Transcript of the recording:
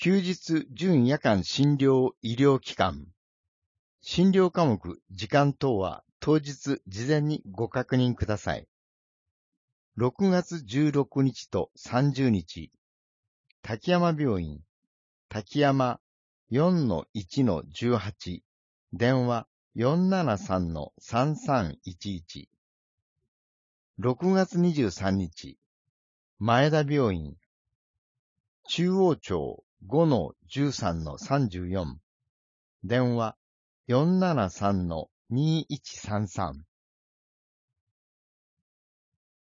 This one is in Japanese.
休日準夜間診療医療機関。診療科目、時間等は当日事前にご確認ください。6月16日と30日、滝山病院、滝山 4-1-18、電話 473-3311。6月23日、前田病院、中央町 5-13-34、電話 473-2133。